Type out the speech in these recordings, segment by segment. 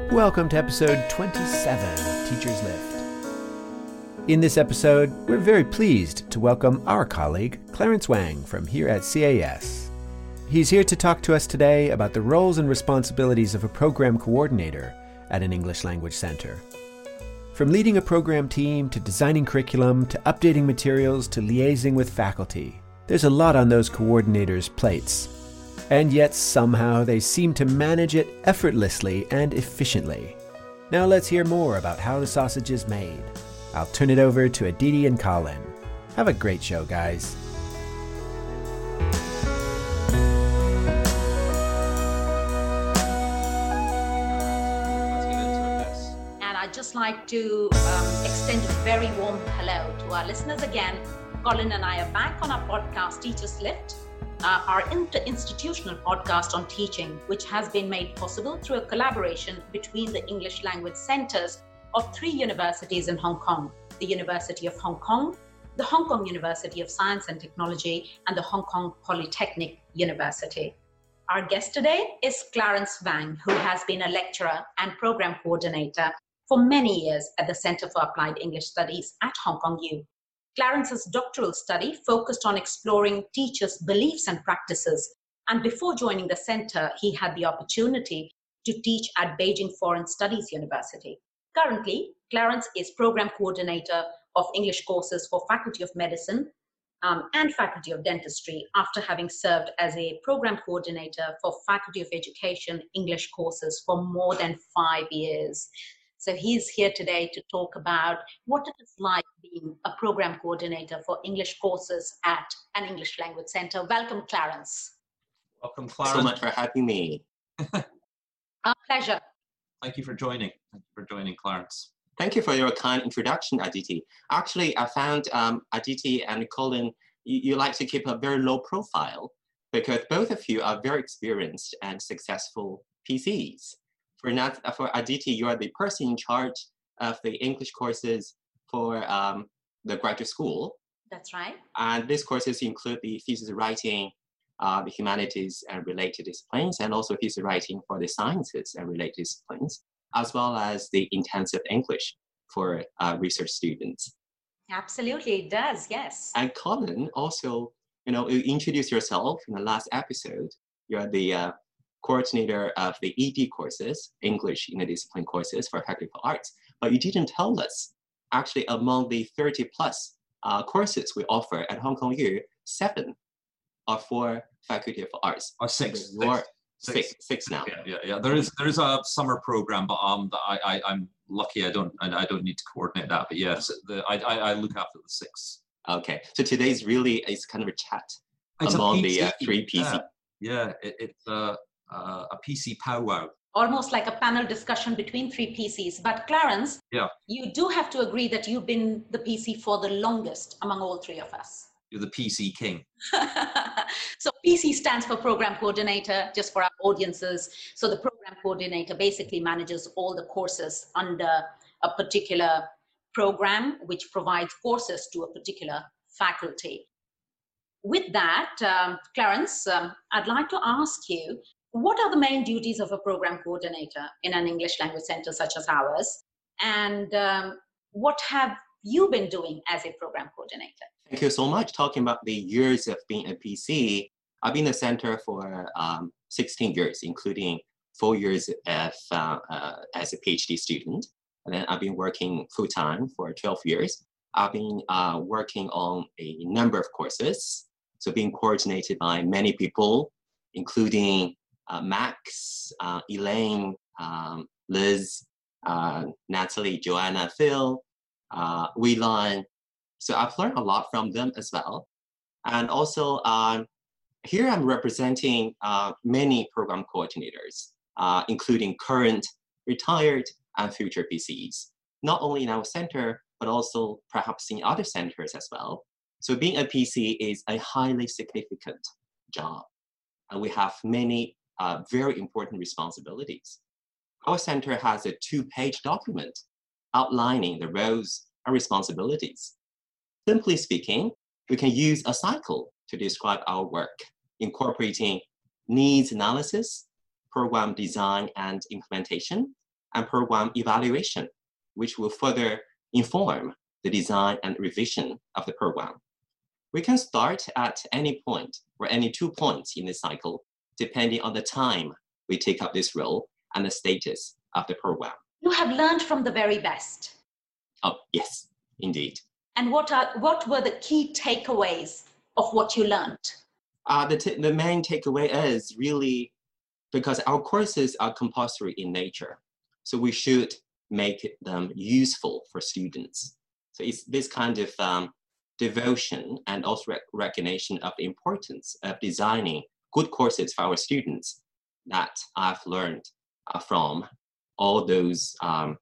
Welcome to episode 27 of Teachers Lift. In this episode, we're very pleased to welcome our colleague, Clarence Wang, from here at CAS. He's here to talk to us today about the roles and responsibilities of a program coordinator at an English language center. From leading a program team to designing curriculum to updating materials to liaising with faculty, there's a lot on those coordinators' plates. And yet somehow they seem to manage it effortlessly and efficiently. Now let's hear more about how the sausage is made. I'll turn it over to Aditi and Colin. Have a great show, guys. And I'd just like to extend a very warm hello to our listeners again. Colin and I are back on our podcast, Teachers Lift. Our inter-institutional podcast on teaching, which has been made possible through a collaboration between the English language centers of 3 universities in Hong Kong: the University of Hong Kong, the Hong Kong University of Science and Technology, and the Hong Kong Polytechnic University. Our guest today is Clarence Wang, who has been a lecturer and program coordinator for many years at the Center for Applied English Studies at Hong Kong U. Clarence's doctoral study focused on exploring teachers' beliefs and practices, and before joining the center, he had the opportunity to teach at Beijing Foreign Studies University. Currently, Clarence is program coordinator of English courses for Faculty of Medicine and Faculty of Dentistry after having served as a program coordinator for Faculty of Education English courses for more than 5 years. So he's here today to talk about what it is like being a program coordinator for English courses at an English language center. Welcome, Clarence. Welcome, Clarence. So much for having me. Our pleasure. Thank you for joining. Thank you for joining, Clarence. Thank you for your kind introduction, Aditi. Actually, I found Aditi and Colin, you like to keep a very low profile because both of you are very experienced and successful PCs. For Aditi, you are the person in charge of the English courses for the graduate school. That's right. And these courses include the thesis writing, the humanities and related disciplines, and also thesis writing for the sciences and related disciplines, as well as the intensive English for research students. Absolutely, it does, yes. And Colin, also, you introduced yourself in the last episode. You're the coordinator of the ED courses, English Interdiscipline courses for Faculty of Arts, but you didn't tell us, actually among the 30 plus courses we offer at Hong Kong U, 7 are for Faculty of Arts. Or 6. Six now. Yeah. There is a summer program, but I'm lucky I don't need to coordinate that. But yes, I look after the 6. Okay, so today's really is kind of a chat among the 3 PC. Yeah, it's a PC powwow. Almost like a panel discussion between 3 PCs. But Clarence, you do have to agree that you've been the PC for the longest among all 3 of us. You're the PC king. So PC stands for Program Coordinator, just for our audiences. So the Program Coordinator basically manages all the courses under a particular program, which provides courses to a particular faculty. With that, Clarence, I'd like to ask you, what are the main duties of a program coordinator in an English language center such as ours? And what have you been doing as a program coordinator? Thank you so much. Talking about the years of being a PC, I've been in the center for 16 years, including 4 years as a PhD student. And then I've been working full-time for 12 years. I've been working on a number of courses, so being coordinated by many people, including Max, Elaine, Liz, Natalie, Joanna, Phil, Whelan. So I've learned a lot from them as well. And also here I'm representing many program coordinators, including current, retired, and future PCs, not only in our center, but also perhaps in other centers as well. So being a PC is a highly significant job. And we have many very important responsibilities. Our center has a 2-page document outlining the roles and responsibilities. Simply speaking, we can use a cycle to describe our work, incorporating needs analysis, program design and implementation, and program evaluation, which will further inform the design and revision of the program. We can start at any point or any 2 points in the cycle, depending on the time we take up this role and the status of the program. You have learned from the very best. Oh, yes, indeed. And what were the key takeaways of what you learned? The main takeaway is really because our courses are compulsory in nature, so we should make them useful for students. So it's this kind of devotion and also recognition of the importance of designing good courses for our students that I've learned from all those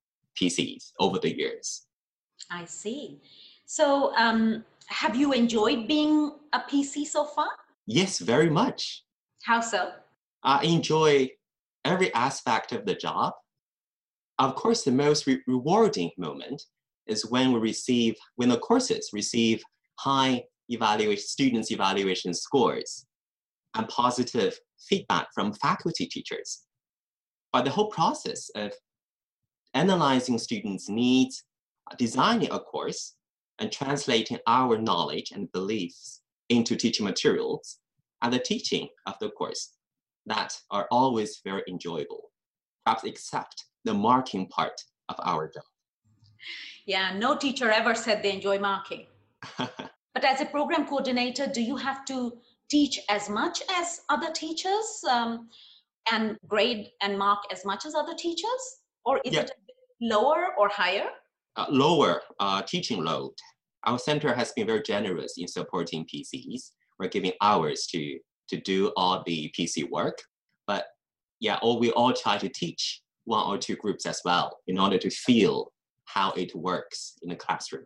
PCs over the years. I see. So have you enjoyed being a PC so far? Yes, very much. How so? I enjoy every aspect of the job. Of course, the most rewarding moment is when the courses receive high students' evaluation scores and positive feedback from faculty teachers. But the whole process of analyzing students' needs, designing a course, and translating our knowledge and beliefs into teaching materials, and the teaching of the course, that are always very enjoyable, perhaps except the marking part of our job. Yeah, no teacher ever said they enjoy marking. But as a program coordinator, do you have to teach as much as other teachers and grade and mark as much as other teachers? Or is it a bit lower or higher? Lower teaching load. Our center has been very generous in supporting PCs. We're giving hours to do all the PC work. But we all try to teach 1 or 2 groups as well in order to feel how it works in the classroom.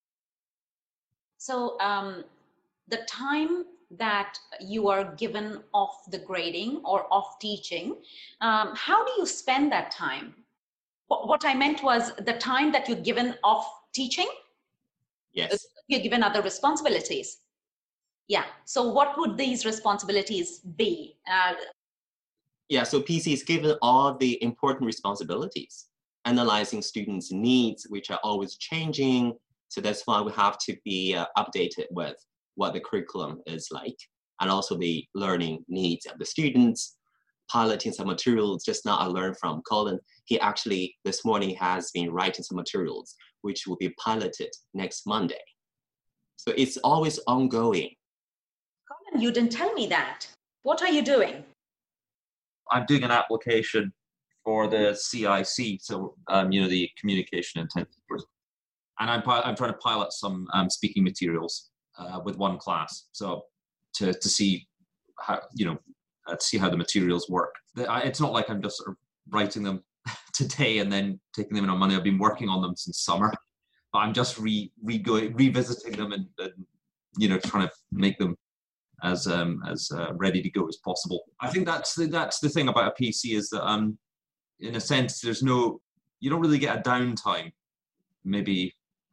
So the time that you are given off the grading or off teaching, how do you spend that time? What I meant was the time that you're given off teaching. Yes. You're given other responsibilities. Yeah. So what would these responsibilities be? So PC is given all the important responsibilities, analyzing students' needs, which are always changing. So that's why we have to be updated with what the curriculum is like, and also the learning needs of the students, piloting some materials. Just now I learned from Colin, he actually this morning has been writing some materials, which will be piloted next Monday. So it's always ongoing. Colin, you didn't tell me that. What are you doing? I'm doing an application for the CIC, so the communication intensive course, and I'm trying to pilot some speaking materials with one class, so to see how to see how the materials work. It's not like I'm just sort of writing them today and then taking them in on Monday. I've been working on them since summer, but I'm just revisiting them and trying to make them as ready to go as possible. I think that's the thing about a PC is that in a sense you don't really get a downtime. Maybe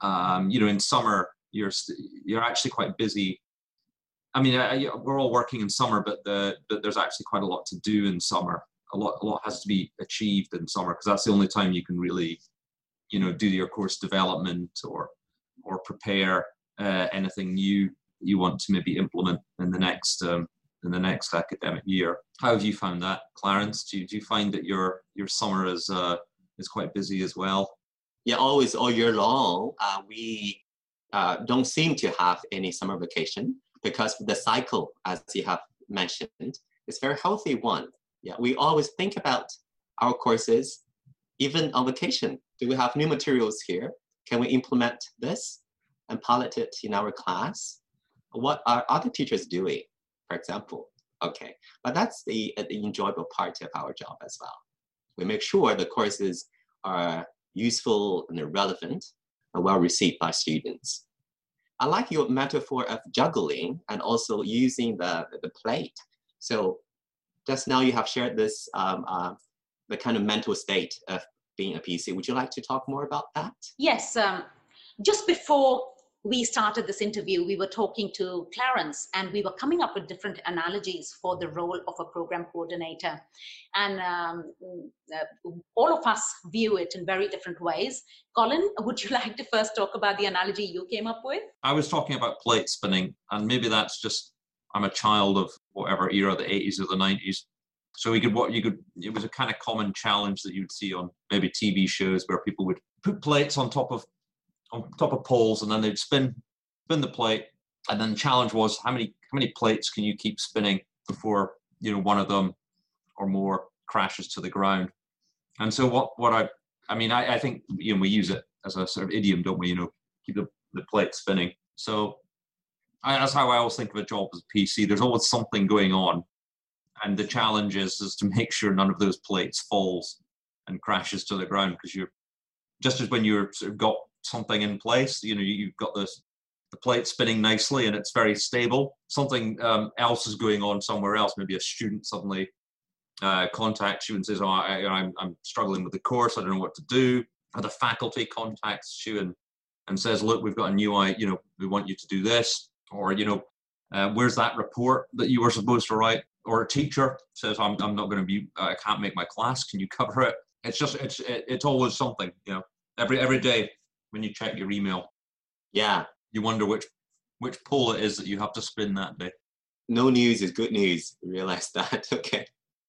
in summer you're actually quite busy. I mean, we're all working in summer, but there's actually quite a lot to do in summer. A lot has to be achieved in summer because that's the only time you can really do your course development or prepare anything new you want to maybe implement in the next academic year. How have you found that, Clarence? Do you find that your summer is quite busy as well? Yeah, always all year long. We don't seem to have any summer vacation because the cycle, as you have mentioned, is a very healthy one. Yeah, we always think about our courses, even on vacation. Do we have new materials here? Can we implement this and pilot it in our class? What are other teachers doing, for example? Okay, but that's the enjoyable part of our job as well. We make sure the courses are useful and relevant and well received by students. I like your metaphor of juggling and also using the plate. So just now you have shared this, the kind of mental state of being a PC. Would you like to talk more about that? Yes. Just before we started this interview, we were talking to Clarence and we were coming up with different analogies for the role of a program coordinator. And all of us view it in very different ways. Colin, would you like to first talk about the analogy you came up with? I was talking about plate spinning, and maybe that's just, I'm a child of whatever era, the 80s or the 90s. So it was a kind of common challenge that you'd see on maybe TV shows where people would put plates on top of poles, and then they'd spin the plate, and then the challenge was how many plates can you keep spinning before one of them or more crashes to the ground. And so I think we use it as a sort of idiom, don't we? Keep the plate spinning. So that's how I always think of a job as a PC. There's always something going on, and the challenge is to make sure none of those plates falls and crashes to the ground, because you're just as when you're sort of got something in place, you've got the plate spinning nicely and it's very stable. Something else is going on somewhere else. Maybe a student suddenly contacts you and says, I'm struggling with the course, I don't know what to do. Or the faculty contacts you and says, look, we've got a new we want you to do this. Or where's that report that you were supposed to write? Or a teacher says, I'm not going to be, I can't make my class, can you cover it? It's always something. Every day when you check your email, you wonder which pole it is that you have to spin that day. No news is good news. Realize that. Okay.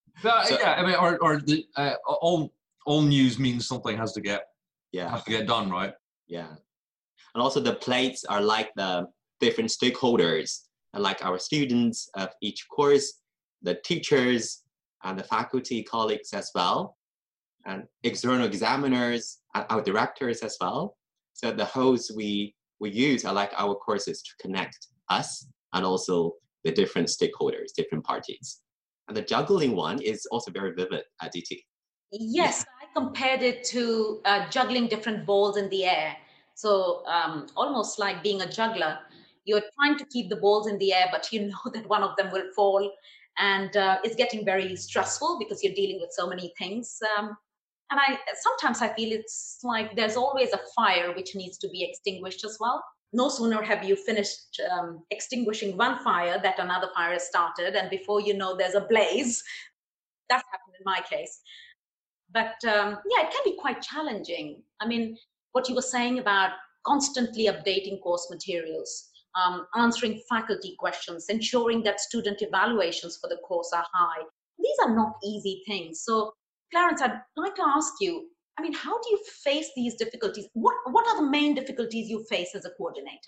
All news means something has to get done, right? Yeah. And also the plates are like the different stakeholders, and like our students of each course, the teachers and the faculty colleagues as well, and external examiners and our directors as well. So the hosts we use are like our courses to connect us and also the different stakeholders, different parties. And the juggling one is also very vivid, Aditi. Yes, I compared it to juggling different balls in the air. So almost like being a juggler, you're trying to keep the balls in the air, but you know that one of them will fall. And it's getting very stressful because you're dealing with so many things. And sometimes I feel it's like there's always a fire which needs to be extinguished as well. No sooner have you finished extinguishing one fire that another fire has started, and before you know, there's a blaze. That's happened in my case. But it can be quite challenging. I mean, what you were saying about constantly updating course materials, answering faculty questions, ensuring that student evaluations for the course are high. These are not easy things. So Clarence, I'd like to ask you, I mean, how do you face these difficulties? What are the main difficulties you face as a coordinator?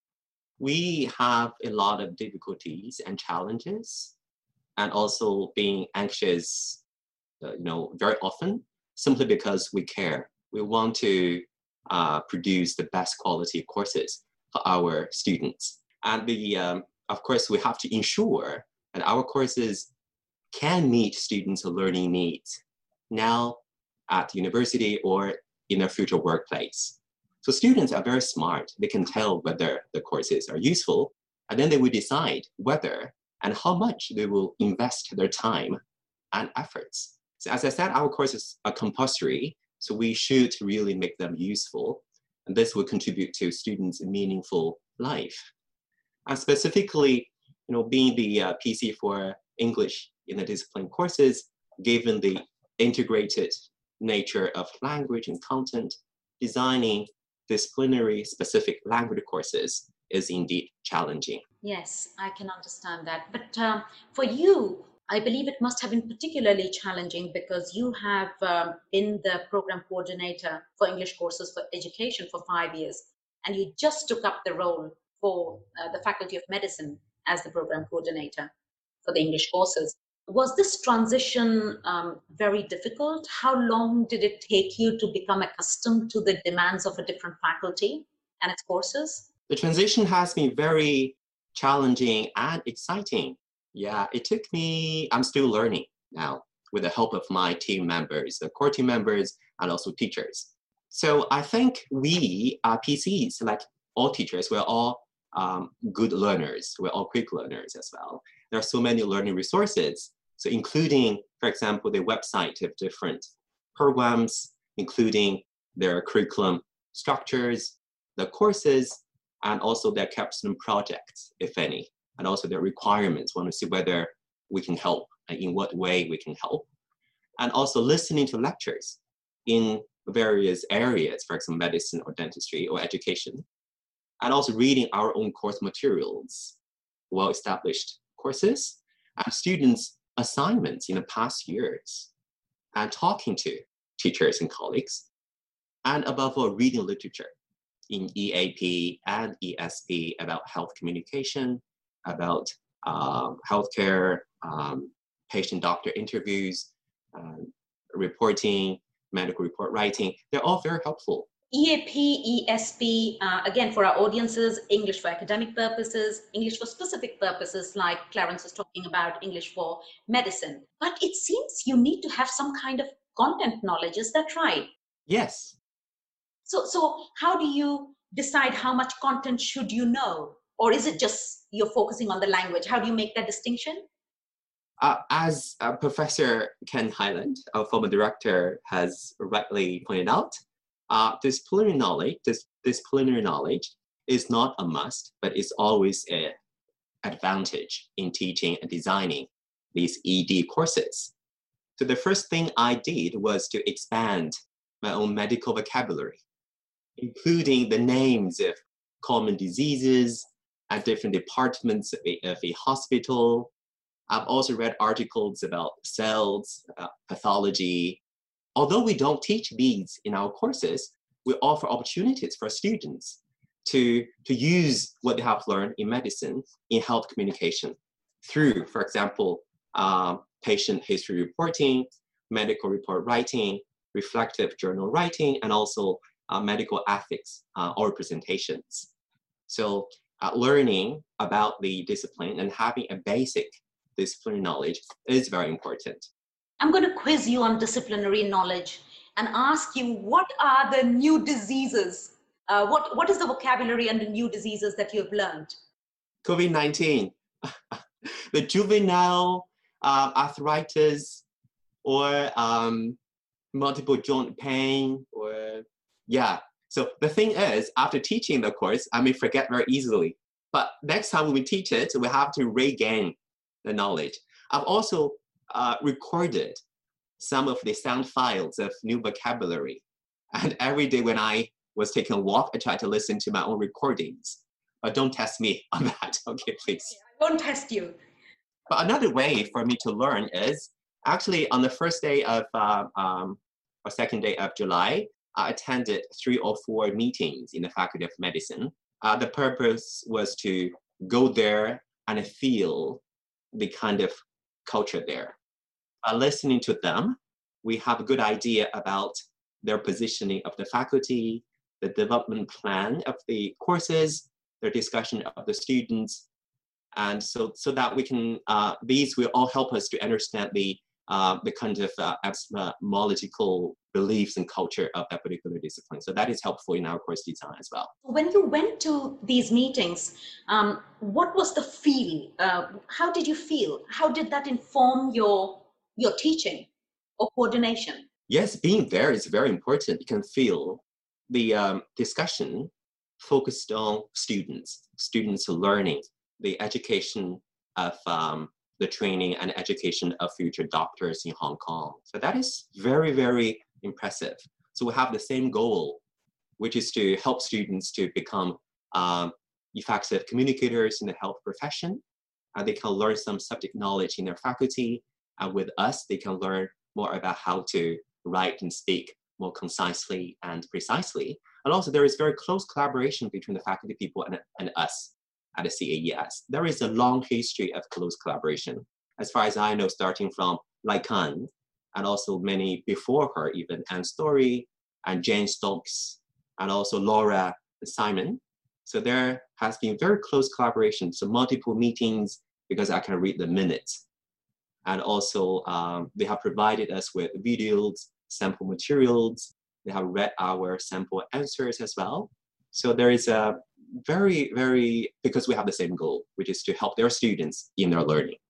We have a lot of difficulties and challenges, and also being anxious, very often, simply because we care. We want to produce the best quality courses for our students. And of course, we have to ensure that our courses can meet students' learning needs now at university or in their future workplace. So students are very smart. They can tell whether the courses are useful, and then they will decide whether and how much they will invest their time and efforts. So as I said, our courses are compulsory, so we should really make them useful, and this will contribute to students' meaningful life. And specifically, being the PC for English in the discipline courses, given the integrated nature of language and content, designing disciplinary specific language courses is indeed challenging. Yes, I can understand that. But for you, I believe it must have been particularly challenging because you have been the program coordinator for English courses for education for 5 years, and you just took up the role for the Faculty of Medicine as the program coordinator for the English courses. Was this transition very difficult? How long did it take you to become accustomed to the demands of a different faculty and its courses? The transition has been very challenging and exciting. Yeah, it took me, I'm still learning now with the help of my team members, the core team members, and also teachers. So I think we are PCs, like all teachers, we're all good learners. We're all quick learners as well. There are so many learning resources. So including, for example, the website of different programs, including their curriculum structures, the courses, and also their capstone projects, if any, and also their requirements. Want to see whether we can help and in what way we can help. And also listening to lectures in various areas, for example, medicine or dentistry or education. And also reading our own course materials, well-established courses, and students' assignments in the past years, and talking to teachers and colleagues, and above all, reading literature in EAP and ESP about health communication, about healthcare, patient-doctor interviews, reporting, medical report writing. They're all very helpful. EAP, ESP, again, for our audiences, English for academic purposes, English for specific purposes, like Clarence was talking about, English for medicine. But it seems you need to have some kind of content knowledge. Is that right? Yes. So how do you decide how much content should you know? Or is it just you're focusing on the language? How do you make that distinction? As Professor Ken Highland, our former director, has rightly pointed out, this preliminary knowledge is not a must, but it's always an advantage in teaching and designing these ED courses. So the first thing I did was to expand my own medical vocabulary, including the names of common diseases at different departments of a hospital. I've also read articles about cells, about pathology. Although we don't teach these in our courses, we offer opportunities for students to use what they have learned in medicine in health communication through, for example, patient history reporting, medical report writing, reflective journal writing, and also medical ethics or presentations. So learning about the discipline and having a basic disciplinary knowledge is very important. I'm going to quiz you on disciplinary knowledge and ask you, what are the new diseases? What is the vocabulary and the new diseases that you've learned? COVID-19, the juvenile arthritis, or multiple joint pain, or yeah. So the thing is, after teaching the course, I may forget very easily. But next time when we teach it, we have to regain the knowledge. I've also recorded some of the sound files of new vocabulary. And every day when I was taking a walk, I tried to listen to my own recordings. But don't test me on that, okay, please. I won't test you. But another way for me to learn is actually on the first day of, or second day of July, I attended 3 or 4 meetings in the Faculty of Medicine. The purpose was to go there and feel the kind of culture there. By listening to them, we have a good idea about their positioning of the faculty, the development plan of the courses, their discussion of the students, and so that we can, these will all help us to understand the kind of epistemological beliefs and culture of that particular discipline. So that is helpful in our course design as well. When you went to these meetings, what was the feel? How did you feel? How did that inform your teaching or coordination? Yes, being there is very important. You can feel the discussion focused on students learning, the education of the training and education of future doctors in Hong Kong. So that is very, very impressive. So we have the same goal, which is to help students to become effective communicators in the health profession. They can learn some subject knowledge in their faculty. And with us, they can learn more about how to write and speak more concisely and precisely. And also there is very close collaboration between the faculty people and us at the CAES. There is a long history of close collaboration. As far as I know, starting from Lai Kan, and also many before her, even Anne Story and Jane Stokes, and also Laura and Simon. So there has been very close collaboration. So multiple meetings, because I can read the minutes. And also they have provided us with videos, sample materials. They have read our sample answers as well. So there is a very, very, because we have the same goal, which is to help their students in their learning.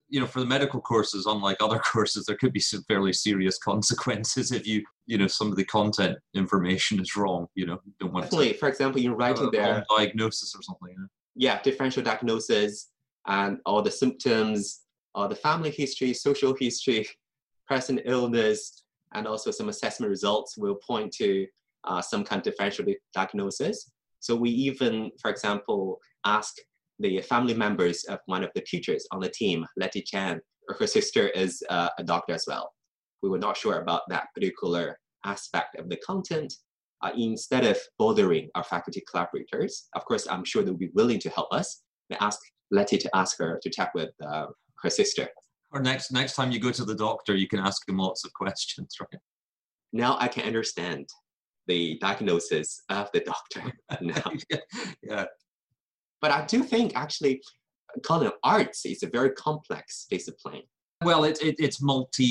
for the medical courses, unlike other courses, there could be some fairly serious consequences if some of the content information is wrong. Don't want Definitely. For example, you're writing there diagnosis or something. Yeah, differential diagnosis and all the symptoms, all the family history, social history, present illness, and also some assessment results will point to some kind of differential diagnosis. So we even, for example, ask the family members of one of the teachers on the team, Letty Chan, her sister is a doctor as well. We were not sure about that particular aspect of the content. Instead of bothering our faculty collaborators, of course, I'm sure they'll be willing to help us. They ask Letty to ask her to check with her sister. Or next time you go to the doctor, you can ask him lots of questions, right? Now I can understand the diagnosis of the doctor now. Yeah. But I do think, actually, Colin, arts is a very complex discipline. Well, it's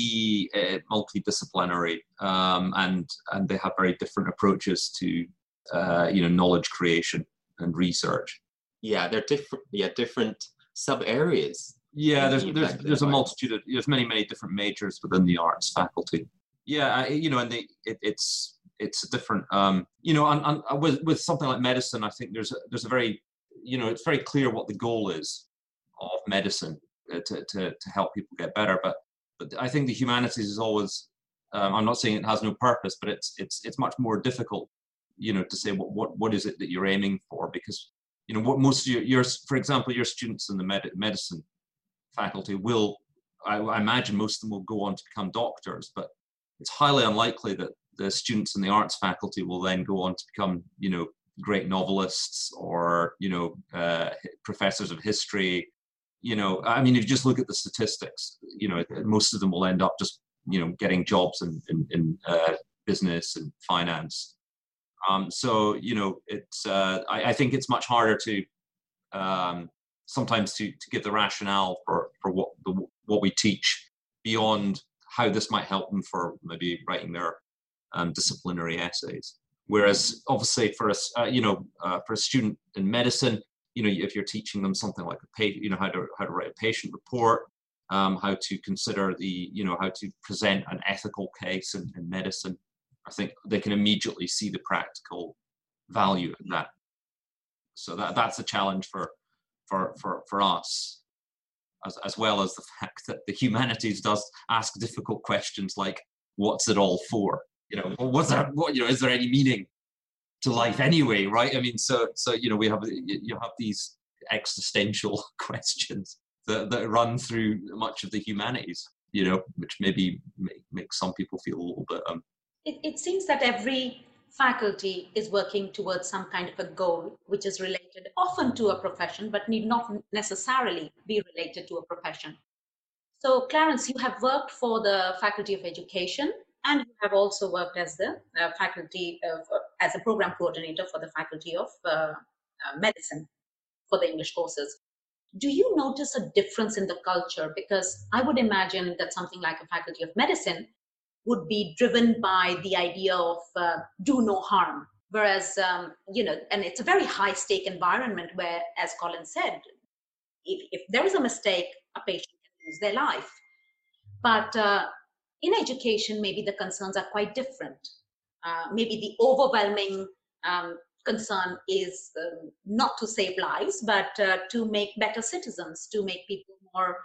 multidisciplinary, and they have very different approaches to knowledge creation and research. Yeah, they're different. Yeah, different sub areas. Yeah, there's a multitude of many different majors within the arts faculty. Yeah, and it's a different and with something like medicine, I think there's a very it's very clear what the goal is of medicine to help people get better. But I think the humanities is always I'm not saying it has no purpose, but it's much more difficult to say what is it that you're aiming for, because what most of your for example your students in the medicine faculty will, I imagine most of them will go on to become doctors, but it's highly unlikely that the students in the arts faculty will then go on to become great novelists or professors of history. I mean, if you just look at the statistics, most of them will end up just getting jobs in business and finance. So it's I think it's much harder to sometimes to give the rationale for what we teach beyond how this might help them for maybe writing their disciplinary essays. Whereas obviously for a student in medicine, if you're teaching them something like how to write a patient report, how to consider how to present an ethical case in medicine, I think they can immediately see the practical value in that. So that's a challenge for us, as well as the fact that the humanities does ask difficult questions like, what's it all for? Is there any meaning to life anyway, right? I mean, so we have these existential questions that run through much of the humanities, which maybe makes some people feel a little bit. It seems that every faculty is working towards some kind of a goal, which is related often to a profession, but need not necessarily be related to a profession. So, Clarence, you have worked for the Faculty of Education, and you have also worked as the as a program coordinator for the Faculty of Medicine for the English courses. Do you notice a difference in the culture? Because I would imagine that something like a Faculty of Medicine would be driven by the idea of do no harm. Whereas, and it's a very high stake environment where, as Colin said, if there is a mistake, a patient can lose their life. But in education, maybe the concerns are quite different. Maybe the overwhelming concern is not to save lives, but to make better citizens, to make people more,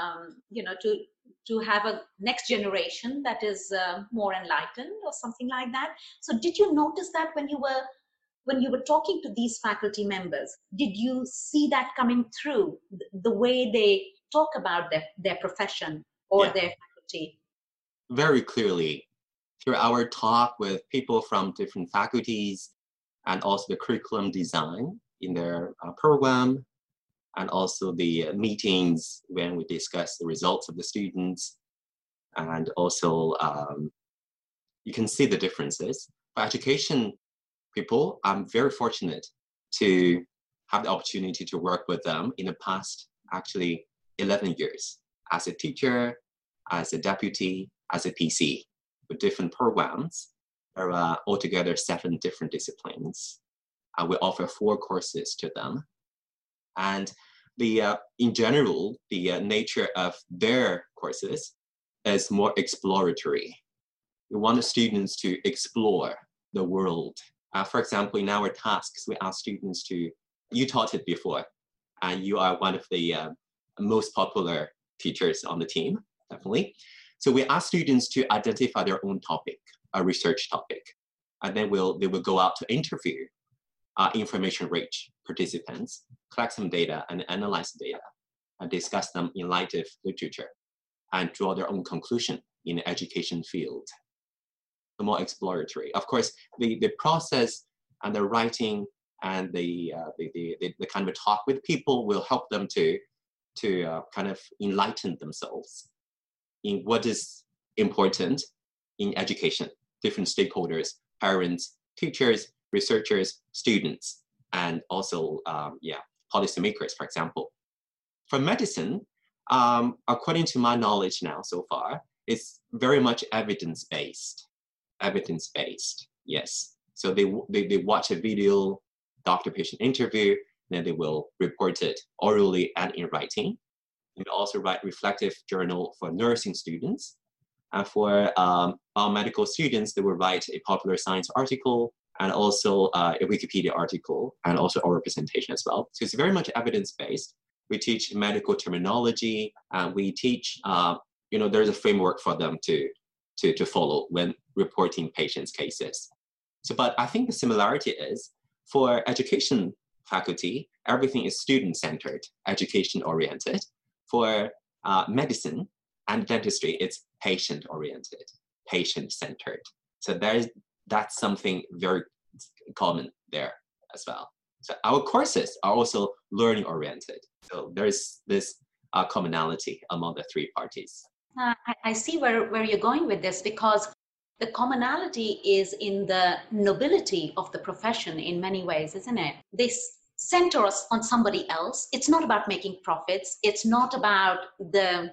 to have a next generation that is more enlightened or something like that. So did you notice that when you were talking to these faculty members? Did you see that coming through, the way they talk about their profession or their faculty? Very clearly. Through our talk with people from different faculties, and also the curriculum design in their program, and also the meetings when we discuss the results of the students. And also, you can see the differences. For education people, I'm very fortunate to have the opportunity to work with them in the past, actually 11 years, as a teacher, as a deputy, as a PC, with different programs. There are altogether 7 different disciplines. We offer 4 courses to them. And in general, the nature of their courses is more exploratory. We want the students to explore the world. For example, in our tasks, we ask students to, you taught it before, and you are one of the most popular teachers on the team, definitely. So we ask students to identify their own topic, a research topic, and then they will go out to interview information-rich participants, collect some data and analyze the data, and discuss them in light of literature, and draw their own conclusion in the education field. The more exploratory. Of course, the process and the writing and the kind of talk with people will help them to kind of enlighten themselves in what is important in education, different stakeholders, parents, teachers, researchers, students, and also, policymakers, for example. For medicine, according to my knowledge now so far, it's very much evidence-based. Evidence-based, yes. So they watch a video, doctor-patient interview, then they will report it orally and in writing. They also write reflective journal for nursing students. And for biomedical students, they will write a popular science article and also a Wikipedia article and also oral presentation as well. So it's very much evidence-based. We teach medical terminology, and we teach, there's a framework for them to follow when reporting patients' cases. So, but I think the similarity is for education faculty, everything is student-centered, education-oriented. For medicine and dentistry, it's patient-oriented, patient-centered. So that's something very common there as well. So our courses are also learning-oriented. So there's this commonality among the three parties. I see where you're going with this, because the commonality is in the nobility of the profession in many ways, isn't it? They center us on somebody else. It's not about making profits. It's not about the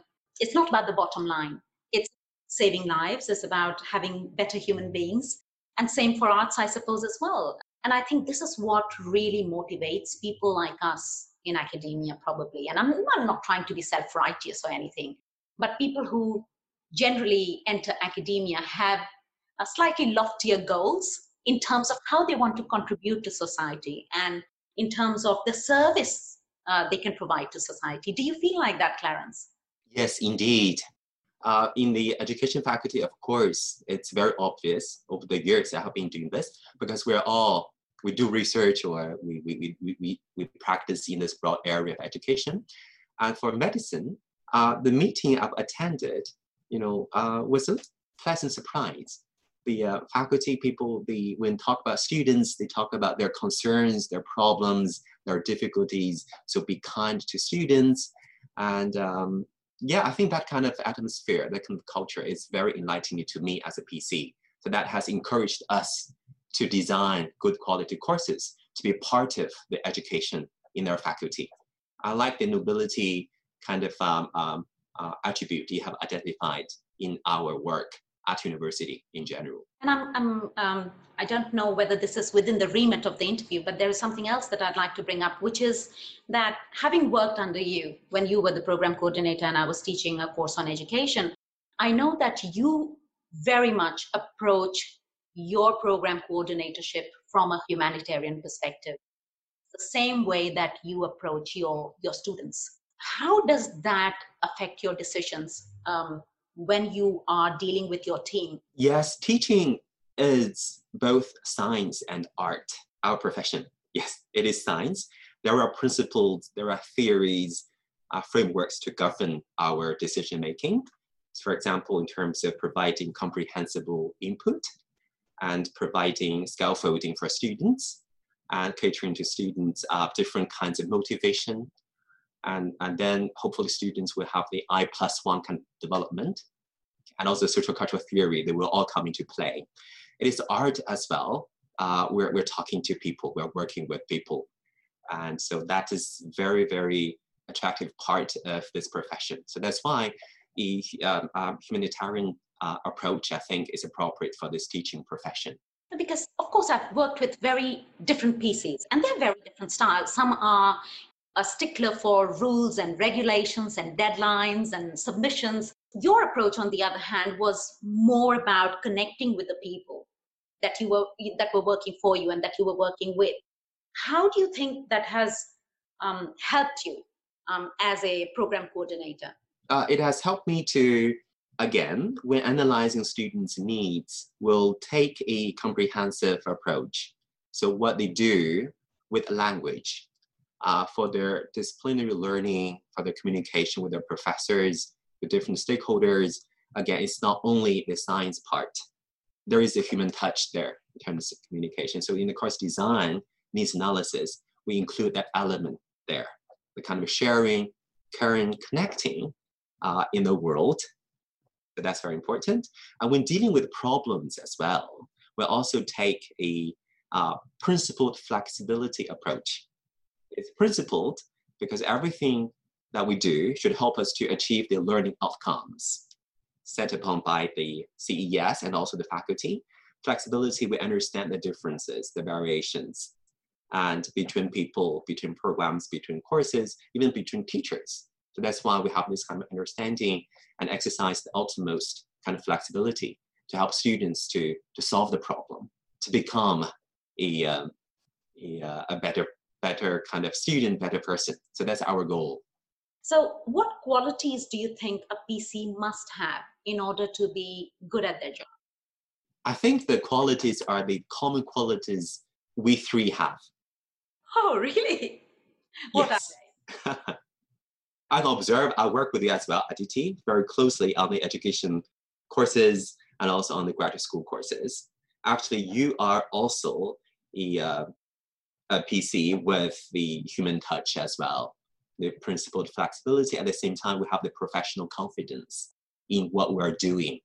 bottom line. It's saving lives. It's about having better human beings. And same for arts, I suppose, as well. And I think this is what really motivates people like us in academia, probably. And I'm not trying to be self-righteous or anything, but people who generally enter academia have a slightly loftier goals in terms of how they want to contribute to society and in terms of the service they can provide to society. Do you feel like that, Clarence? Yes, indeed. In the education faculty, of course, it's very obvious over the years I have been doing this, because we do research or we practice in this broad area of education. And for medicine, the meeting I've attended, was a pleasant surprise. The faculty people, when talk about students, they talk about their concerns, their problems, their difficulties. So be kind to students. And I think that kind of atmosphere, that kind of culture is very enlightening to me as a PC. So that has encouraged us to design good quality courses, to be a part of the education in our faculty. I like the nobility kind of attribute you have identified in our work at university in general. And I don't know whether this is within the remit of the interview, but there is something else that I'd like to bring up, which is that having worked under you when you were the program coordinator and I was teaching a course on education, I know that you very much approach your program coordinatorship from a humanitarian perspective, the same way that you approach your students. How does that affect your decisions when you are dealing with your team? Yes, teaching is both science and art, our profession. Yes, it is science. There are principles, there are theories, frameworks to govern our decision making. For example, in terms of providing comprehensible input and providing scaffolding for students and catering to students different kinds of motivation. And then hopefully students will have the I+1 kind of development, and also social cultural theory, they will all come into play. It is art as well. We're talking to people, we're working with people. And so that is very, very attractive part of this profession. So that's why the humanitarian approach, I think, is appropriate for this teaching profession. Because, of course, I've worked with very different PCs, and they're very different styles. Some are a stickler for rules and regulations and deadlines and submissions. Your approach, on the other hand, was more about connecting with the people that were working for you and that you were working with. How do you think that has helped you as a program coordinator? It has helped me to, again, when analyzing students' needs, will take a comprehensive approach. So what they do with language, for their disciplinary learning, for their communication with their professors, with different stakeholders, again, it's not only the science part. There is a human touch there in terms of communication. So in the course design, needs analysis, we include that element there, the kind of sharing, caring, connecting in the world. So that's very important. And when dealing with problems as well, we'll also take a principled flexibility approach. It's principled because everything that we do should help us to achieve the learning outcomes set upon by the CES and also the faculty. Flexibility, we understand the differences, the variations, and between people, between programs, between courses, even between teachers. So that's why we have this kind of understanding and exercise the utmost kind of flexibility to help students to solve the problem, to become a better kind of student, better person. So that's our goal. So what qualities do you think a PC must have in order to be good at their job? I think the qualities are the common qualities we three have. Oh, really? What Yes. are they? I've observed, I work with you as well, Aditi, very closely on the education courses and also on the graduate school courses. Actually, you are also a PC with the human touch as well, the principled flexibility. At the same time, we have the professional confidence in what we're doing.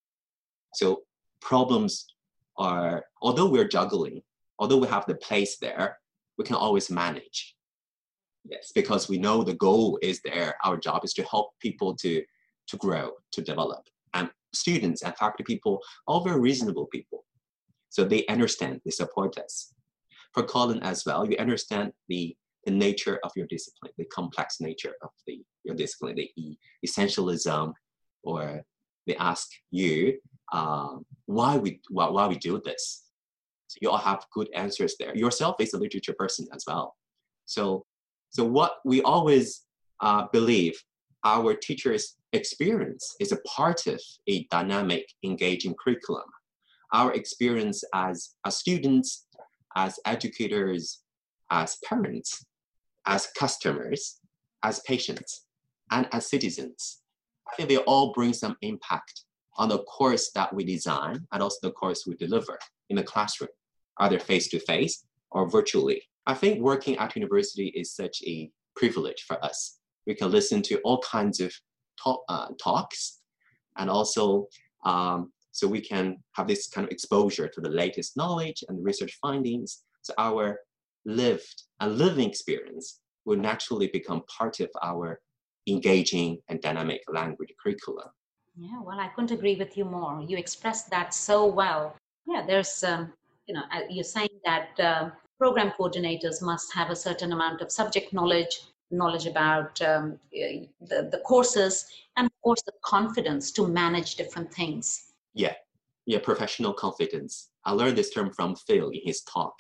So problems are, although we're juggling, although we have the place there, we can always manage. Yes, because we know the goal is there. Our job is to help people to grow, to develop. And students and faculty people, all very reasonable people. So they understand, they support us. For Colin as well, you understand the nature of your discipline, the complex nature of your discipline, the essentialism, or they ask you why we do this. So you all have good answers there. Yourself is a literature person as well. So what we always believe, our teachers' experience is a part of a dynamic, engaging curriculum. Our experience as students, as educators, as parents, as customers, as patients, and as citizens, I think they all bring some impact on the course that we design and also the course we deliver in the classroom, either face-to-face or virtually. I think working at university is such a privilege for us. We can listen to all kinds of talks, and also so we can have this kind of exposure to the latest knowledge and research findings. So our living experience will naturally become part of our engaging and dynamic language curriculum. Yeah, well, I couldn't agree with you more. You expressed that so well. Yeah, there's, you're saying that program coordinators must have a certain amount of subject knowledge about the courses, and of course the confidence to manage different things. Yeah, professional confidence. I learned this term from Phil in his talk.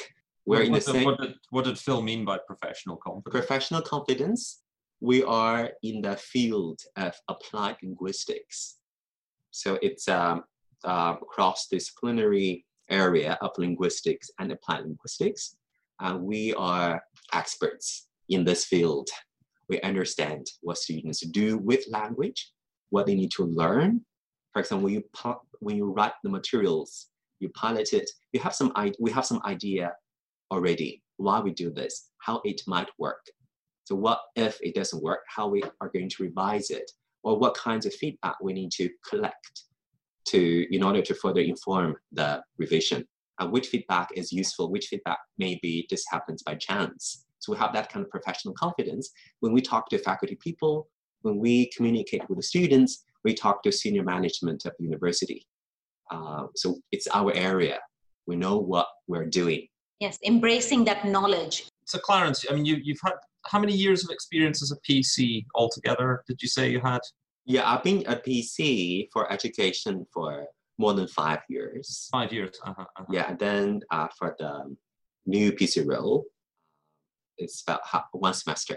What did Phil mean by professional confidence? Professional confidence, we are in the field of applied linguistics. So it's a cross-disciplinary area of linguistics and applied linguistics. And we are experts in this field. We understand what students do with language, what they need to learn. For example, when you write the materials, you pilot it, we have some idea already why we do this, how it might work. So what if it doesn't work, how we are going to revise it, or what kinds of feedback we need to collect in order to further inform the revision, and which feedback is useful, which feedback maybe this happens by chance. So we have that kind of professional confidence when we talk to faculty people, when we communicate with the students, we talk to senior management of the university. So it's our area. We know what we're doing. Yes, embracing that knowledge. So Clarence, I mean, you've how many years of experience as a PC altogether did you say you had? Yeah, I've been a PC for education for more than 5 years. 5 years. Yeah, and then for the new PC role, it's about 1 semester.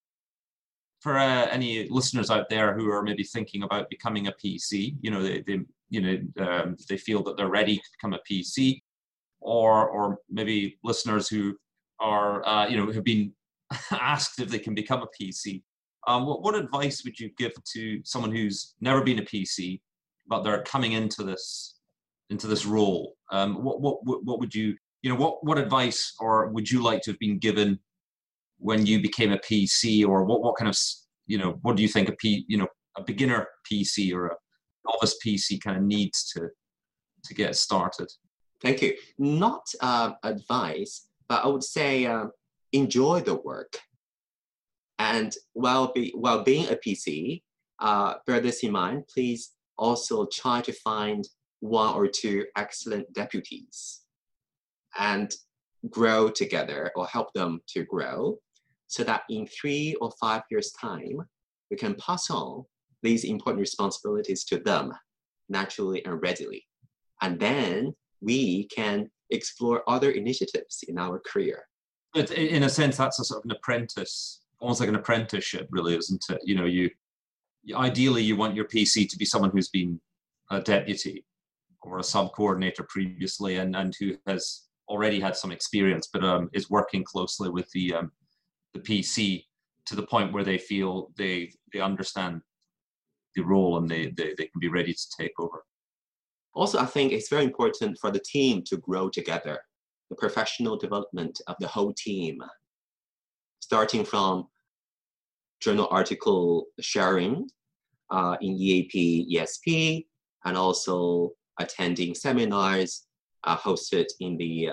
For any listeners out there who are maybe thinking about becoming a PC, they feel that they're ready to become a PC, or maybe listeners who are have been asked if they can become a PC. What advice would you give to someone who's never been a PC, but they're coming into this role? What would you what advice or would you like to have been given when you became a PC, or what kind of what do you think a beginner PC or a novice PC kind of needs to get started? Thank you. Not advice, but I would say enjoy the work. And while being a PC, bear this in mind, please also try to find 1 or 2 excellent deputies and grow together or help them to grow so that in 3 or 5 years' time, we can pass on these important responsibilities to them naturally and readily. And then we can explore other initiatives in our career. But in a sense, that's a sort of an apprentice, almost like an apprenticeship, really, isn't it? You ideally you want your PC to be someone who's been a deputy or a sub-coordinator previously and who has already had some experience, but is working closely with the PC to the point where they feel they understand the role and they can be ready to take over. Also, I think it's very important for the team to grow together, the professional development of the whole team, starting from journal article sharing in EAP, ESP, and also attending seminars hosted in the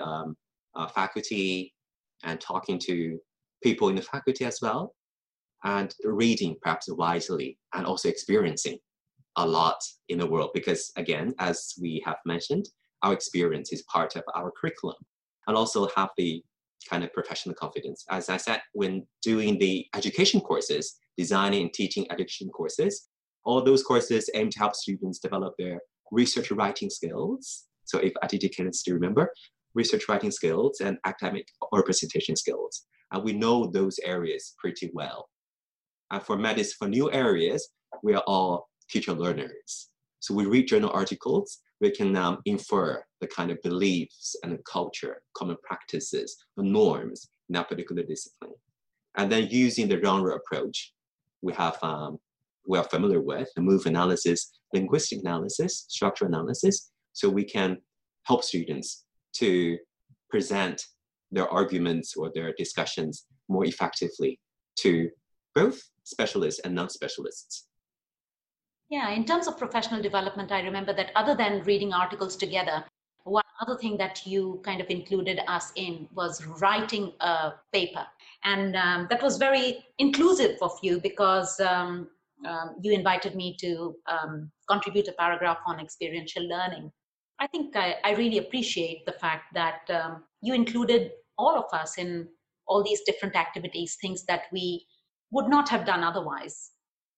faculty and talking to people in the faculty as well, and reading perhaps widely and also experiencing a lot in the world because, again, as we have mentioned, our experience is part of our curriculum, and also have the kind of professional confidence. As I said, when doing the education courses, designing and teaching education courses, all those courses aim to help students develop their research writing skills. So if ITT can still remember, research writing skills and academic or presentation skills. And we know those areas pretty well. And for medicine, for new areas, we are all teacher learners. So we read journal articles, we can infer the kind of beliefs and the culture, common practices, the norms in that particular discipline. And then using the genre approach, we are familiar with the MOVE analysis, linguistic analysis, structural analysis, so we can help students to present their arguments or their discussions more effectively to both specialists and non-specialists. Yeah, in terms of professional development, I remember that other than reading articles together, one other thing that you kind of included us in was writing a paper. And that was very inclusive of you because you invited me to contribute a paragraph on experiential learning. I think I really appreciate the fact that you included all of us in all these different activities, things that we would not have done otherwise.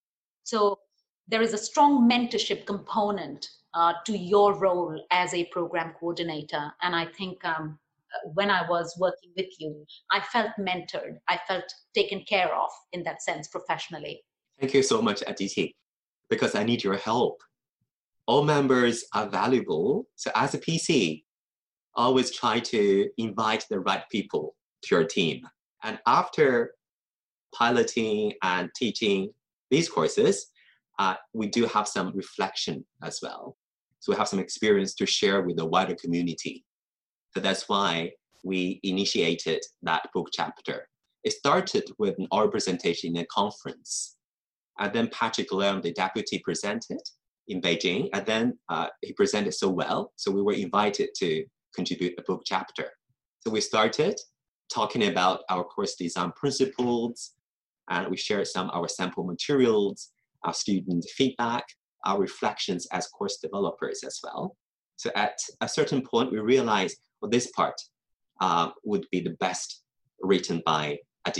So there is a strong mentorship component to your role as a program coordinator. And I think when I was working with you, I felt mentored. I felt taken care of in that sense professionally. Thank you so much, Aditi, because I need your help. All members are valuable. So as a PC, always try to invite the right people to your team. And after piloting and teaching these courses, we do have some reflection as well. So we have some experience to share with the wider community. So that's why we initiated that book chapter. It started with an oral presentation in a conference. And then Patrick Leung, the deputy, presented in Beijing. And then he presented so well. So we were invited to contribute a book chapter. So we started talking about our course design principles, and we shared some of our sample materials, our student feedback, our reflections as course developers as well. So at a certain point, we realized, well, this part would be the best written by Aditi.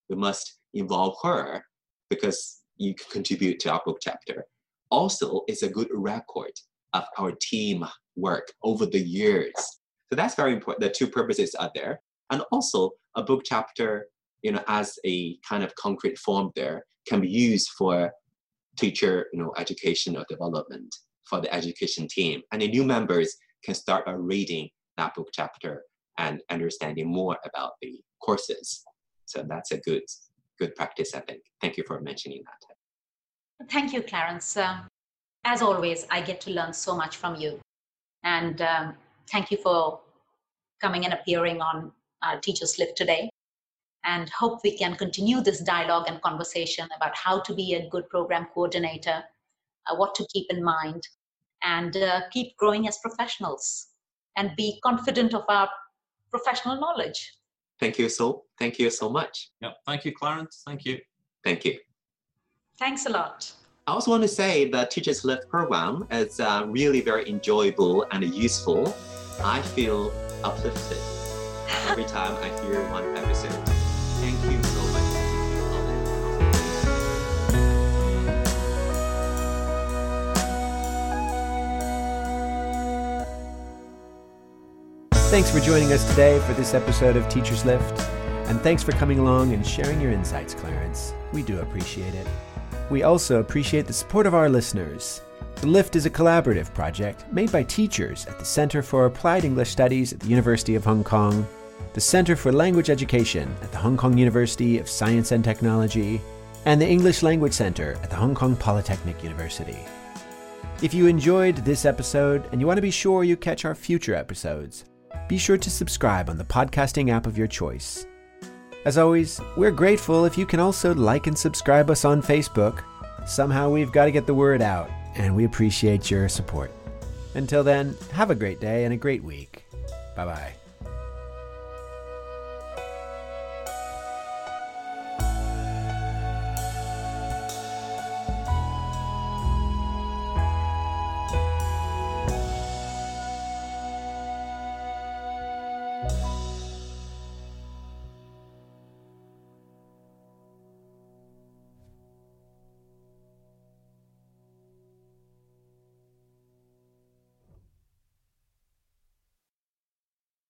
we must involve her because you can contribute to our book chapter. Also, it's a good record of our team work over the years. So that's very important. The two purposes are there. And also a book chapter, as a kind of concrete form there, can be used for teacher, education or development for the education team. And the new members can start by reading that book chapter and understanding more about the courses. So that's a good practice, I think. Thank you for mentioning that. Thank you, Clarence. As always, I get to learn so much from you. And thank you for coming and appearing on Teachers Lift today. And hope we can continue this dialogue and conversation about how to be a good program coordinator, what to keep in mind, and keep growing as professionals and be confident of our professional knowledge. Thank you so much. Yeah, thank you, Clarence. Thank you. Thank you. Thanks a lot. I also want to say the Teachers Lift program is really very enjoyable and useful. I feel uplifted every time I hear one episode. Thank you so much. Thanks for joining us today for this episode of Teachers Lift. And thanks for coming along and sharing your insights, Clarence. We do appreciate it. We also appreciate the support of our listeners. The Lift is a collaborative project made by teachers at the Center for Applied English Studies at the University of Hong Kong, the Center for Language Education at the Hong Kong University of Science and Technology, and the English Language Center at the Hong Kong Polytechnic University. If you enjoyed this episode and you want to be sure you catch our future episodes, be sure to subscribe on the podcasting app of your choice. As always, we're grateful if you can also like and subscribe us on Facebook. Somehow we've got to get the word out, and we appreciate your support. Until then, have a great day and a great week. Bye-bye.